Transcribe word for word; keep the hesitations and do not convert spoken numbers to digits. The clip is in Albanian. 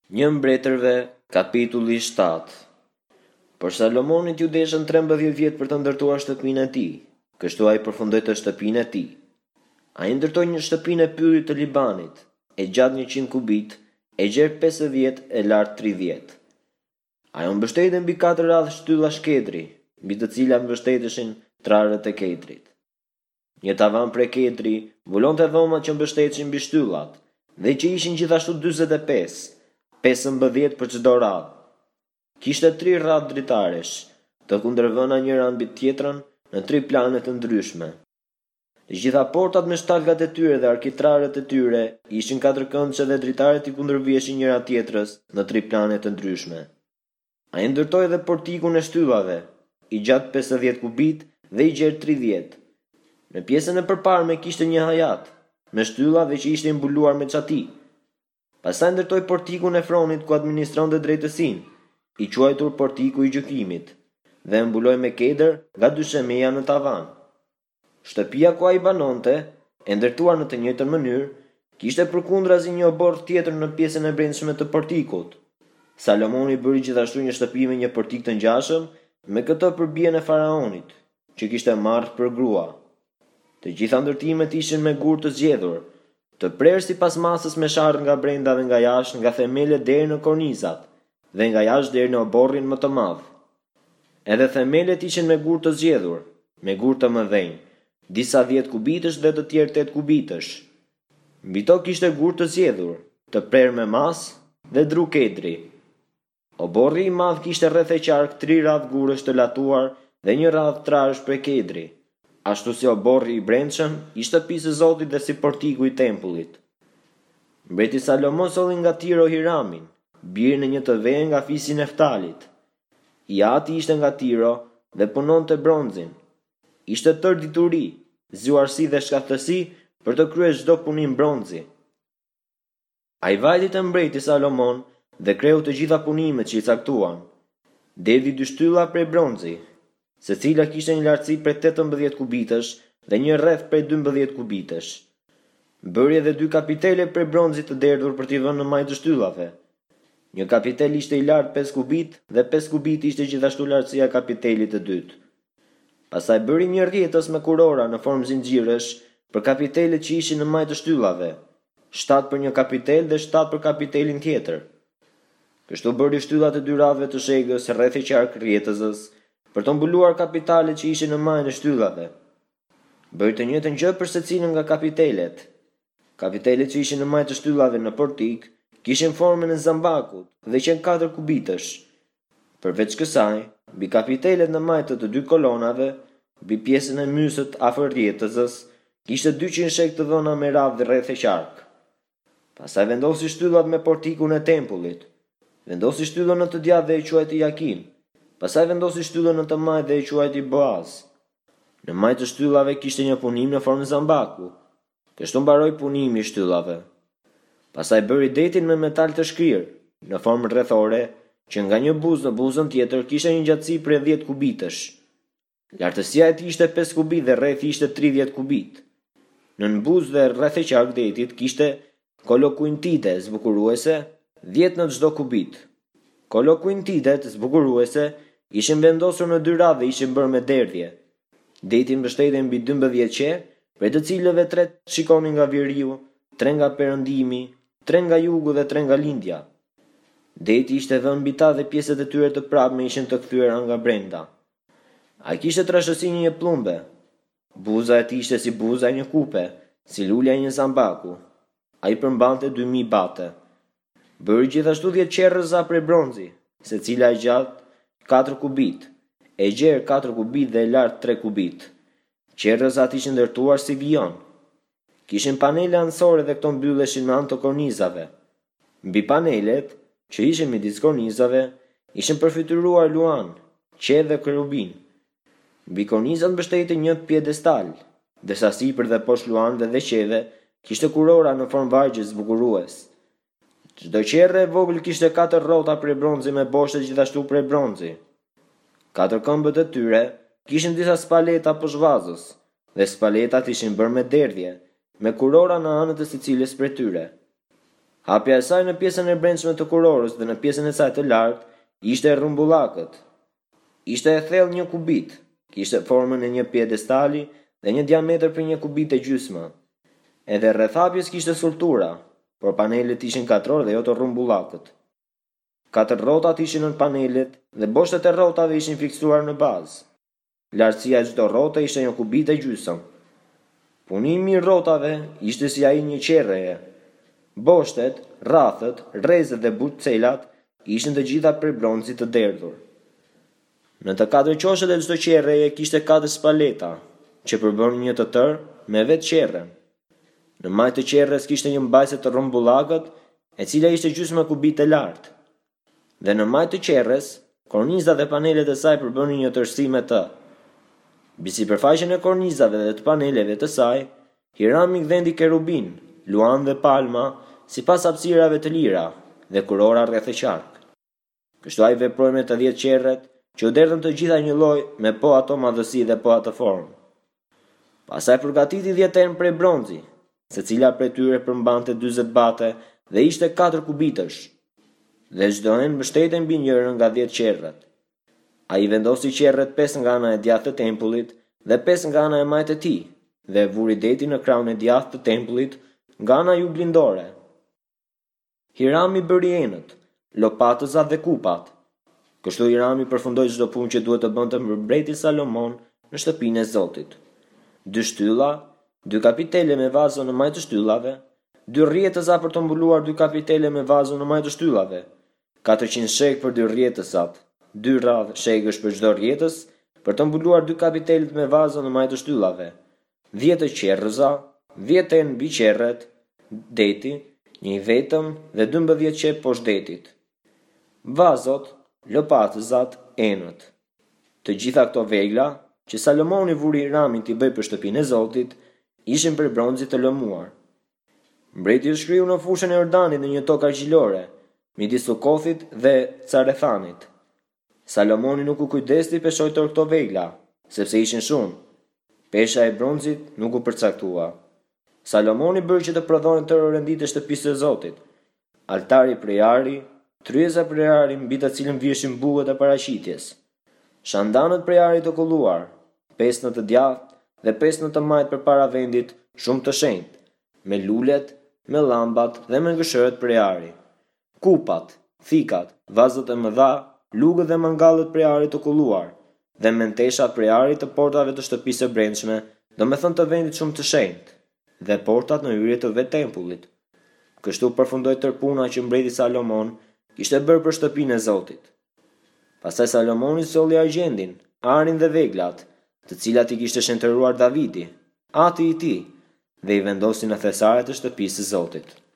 Një mbretërve, kapitulli shtatë. Por Salomonit ju deshën trembëdhjetë vjet për të ndërtuar shtëpinë e tij, kështu ai përfundoi të shtëpinë e tij. Ai ndërtoi një shtëpinë e pyllit të Libanit, e gjatë njëqind kubit, e gjerë pesëdhjetë, e lartë tridhjetë. Ai u mbështeti mbi katër radhë shtylla shkedri, mbi të cilat mbështeteshin trarët e kedrit. Një tavan prej kedri mbulonte dhomat që mbështeteshin mbi shtyllat, dhe që ishin gjithashtu dyzet e pesë, pesëmbëdhjetë për çdo radhë. Kishte tri radhë dritaresh, të kundërvëna njëra mbi tjetrën në tri plane të ndryshme. Të gjitha portat me shtalkat e tyre dhe arkitrarët e tyre ishin katërkëndshë dhe dritaret i kundërviheshin njëra tjetrës në tri plane të ndryshme. Ai ndërtoi edhe portikun e shtyllave, i gjatë pesëdhjetë kubit dhe i gjerë tridhjetë. Në pjesën e përparme kishte një hajat, me shtylla dhe që ishte mbuluar me çati. Pastaj ndërtoi portikun e Fronit ku administronte drejtësinë, i quajtur portiku i gjykimit, dhe mbuloi me kedër nga dyshemeja në tavan. Shtëpia ku ai banonte, e ndërtuar në të njëjtën mënyrë, kishte përkundrazi një oborr tjetër në pjesën e brendshme të portikut. Salomoni bëri gjithashtu një shtëpi me një portik të ngjashëm me këtë për bien e faraonit, që kishte marrë për grua. Të gjitha ndërtimet ishin me gur të zgjedhur, të prerë sipas masës me sharr nga brenda dhe nga jashtë, nga themelet deri në kornizat, dhe nga jashtë deri në oborrin më të madh. Edhe themelet ishin me gur të zgjedhur, me gur të mëdhenj, disa dhjetë kubitësh dhe të tjerë tetë kubitësh. Mbi to kishte gur të zgjedhur, të prerë me masë dhe dru kedri. Oborri i madh kishte rreth e qark tri radhë gurësh të latuar dhe një radhë trarësh prej kedri, ashtu si oborri i brendshëm i shtëpisë së Zotit dhe si portiku i tempullit. Mbreti Salomon solli nga Tiro Hiramin, birin e një të veje nga fisi Neftalit. I ati ishte nga Tiro dhe punonte bronzin. Ishte tër dituri, zjuarsi dhe shkathësi për të kryer çdo punim bronzi. Ai vajti te mbreti Salomon dhe kreu të gjitha punimet që i caktuan. Derdhi dy shtylla prej bronzi, secila kishte një lartësi prej tetëmbëdhjetë kubitësh dhe një rreth prej dymbëdhjetë kubitësh. Bëri edhe dy kapitele prej bronzit të derdhur për t'i vënë në majtë të shtyllave. Një kapitel ishte i lartë pesë kubit dhe pesë kubit ishte gjithashtu lartësia e kapitelit të dytë. Pastaj bëri një rrjetës me kurora në formë zinxhiresh për kapitelet që ishin në majtë të shtyllave, shtatë për një kapitel dhe shtatë për kapitelin tjetër. Kështu bëri shtyllat e dy radhëve të shegës rreth e qark rrjetësës, për të mbuluar kapitalet që ishin në majën e shtyllave. Bëri të njëjtën gjë për secilin nga kapitelet. Kapitelet që ishin në majë të shtyllave në portik kishin formën e zambakut dhe qenë katër kubitësh. Përveç kësaj, mbi kapitelet në majtë të dy kolonave, mbi pjesën e mysët afër rrjetësës, kishte dyqind shek të dhëna me radhë rreth e qark. Pastaj vendosi shtyllat me portikun e tempullit. Vendosi shtyllën në të djathtë dhe e quajti Jakin. Pastaj vendosi shtyllën në të majtë dhe e quajti Boaz. Në majtë të shtyllave kishte një punim në formë zambaku. Kështu mbaroi punimi i shtyllave. Pastaj bëri detin me metal të shkrirë, në formë rrethore, që nga një buzë në buzën tjetër kishte një gjatësi prej dhjetë kubitësh. Lartësia e tij ishte pesë kubit dhe rrethi ishte tridhjetë kubit. Nën buzë dhe rreth e qark detit kishte kolokuintite zbukuruese, dhjetë në çdo kubit. Kolokuintitet zbukuruese ishin vendosur në dy radhë dhe ishin bërë me derdhje. Deti mbështeten mbi dymbëdhjetë qe, prej të cilëve tre shikonin nga veriu, tre nga perëndimi, tre nga jugu dhe tre nga lindja. Deti ishte dhënë mbi ta dhe pjesët e tyre të prapme ishin të kthyera nga brenda. Ai kishte trashësi një plumbe. Buza e tij ishte si buza e një kupe, si lulja e një zambaku. Ai përmbante dy mijë bate. Bëri gjithashtu dhjetë qerrëza prej bronzi, secila e gjatë katër kubit, e gjerë katër kubit dhe e lartë tre kubit. Qerrëzat ishin ndërtuar si vijon. Kishin panele anësore dhe këto mbylleshin me anë të kornizave. Mbi panelet, që ishin midis kornizave, ishin përfytyruar luan, qe dhe kerubin. Mbi kornizat mbështetej një piedestal, ndërsa sipër dhe poshtë luanëve dhe qeve kishte kurora në formë vargje zbukurues. Çdo qerrë e vogël kishte katër rrota prej bronzi me boshte gjithashtu prej bronzi. Katër këmbët e tyre kishin disa spaleta poshvazës, dhe spaletat ishin bërë me derdhje, me kurora në anët e secilës prej tyre. Hapja e saj në pjesën e brendshme të kurorës dhe në pjesën e saj të lartë ishte rrumbullakët. Ishte e thellë një kubit, kishte formën e një piedestali dhe një diametër për një kubit e gjysmë. Edhe rreth hapjes kishte sultura, por panelet ishin katror dhe jo të rrumbullakët. Katër rrotat ishin në panelet dhe boshtet e rrotave ishin fiksuar në bazë. Lartësia e çdo rrote ishte një kubit e gjysmë. Punimi i rrotave ishte si ai një qerreje. Boshtet, rrathët, rrezet dhe bucelat ishin të gjitha prej bronzit të derdhur. Në të katër qoshet e çdo qerreje kishte katër spaleta, që përbënin një të tërë me vetë qerren. Në majtë të qerres kishte një mbajtëse të rrumbullakët, e cila ishte gjysmë kubit e lartë. Dhe në majtë të qerres, korniza dhe panelet e saj përbënin një tërësi me të. Mbi sipërfaqen e kornizave dhe të paneleve të saj, Hirami gdhendi kerubin, luan dhe palma, sipas hapësirave të lira dhe kurora rreth e qark. Kështu ai veproi me të dhjetë qerret, që u derdhën të gjitha një lloj me po ato madhësi dhe po ato formë. Pastaj përgatiti dhjetë enë prej bronzi, secila prej tyre përmbante dyzet bate dhe ishte katër kubitësh, dhe çdo enë mbështetej mbi njërin nga dhjetë qerret. Ai vendosi qerret pesë nga ana e djathtë të tempullit dhe pesë nga ana e majtë e tij, dhe vuri detin në krahun e djathtë të tempullit nga ana juglindore. Hirami bëri enët, lopatëzat dhe kupat. Kështu Hirami përfundoi çdo punë që duhet të bënte mbreti Salomon në shtëpinë e Zotit. Dy shtylla, dy kapitele me vazo në majtë të shtyllave, dy rrjetëza për të mbuluar dy kapitele me vazo në majtë të shtyllave, katërqind shek për dy rrjetësat, dy radhë shekësh për çdo rrjetës, për të mbuluar dy kapitelet me vazo në majtë të shtyllave, dhjetë qerrëza, dhjetë enë mbi qerret, deti, një i vetëm dhe dymbëdhjetë qep poshtë detit. Vazot, lopatëzat, enët. Të gjitha këto vegla, që Salomoni vuri Hiramin t'i bëj për shtëpinë e Zotit, ishin për bronzit të lëmuar. Mbreti u shkriu në fushën e Jordanit në një tokë argjilore, midis Sukothit dhe Carethanit. Salomoni nuk u kujdesti peshojtor këto vegla, sepse ishin shumë. Pesha e bronzit nuk u përcaktua. Salomoni bëri që të prodhonin tërë rendit e shtëpisë së Zotit, altari prej ari, tryeza prej ari mbi të cilën viheshin buët e paraqitjes, shandanët prej ari të kulluar, pesë në të djathtë dhe pesë në të majtë përpara vendit shumë të shenjtë, me lulet, me llambat dhe me gëshërët prej ari. Kupat, thikat, vazët e mëdha, lugët dhe mangallët prej ari të kulluar, dhe menteshat prej ari të portave të shtëpisë së brendshme, domethënë të vendit shumë të shenjtë, dhe portat në hyrje të vetë tempullit. Kështu përfundoi tërë puna që mbreti Salomon kishte bërë për shtëpinë e Zotit. Pastaj Salomoni solli argjendin, arin dhe veglat, të cilat i kishte shëntëruar Davidi, ati i tij, dhe i vendosi në thesaret e shtëpisë së Zotit.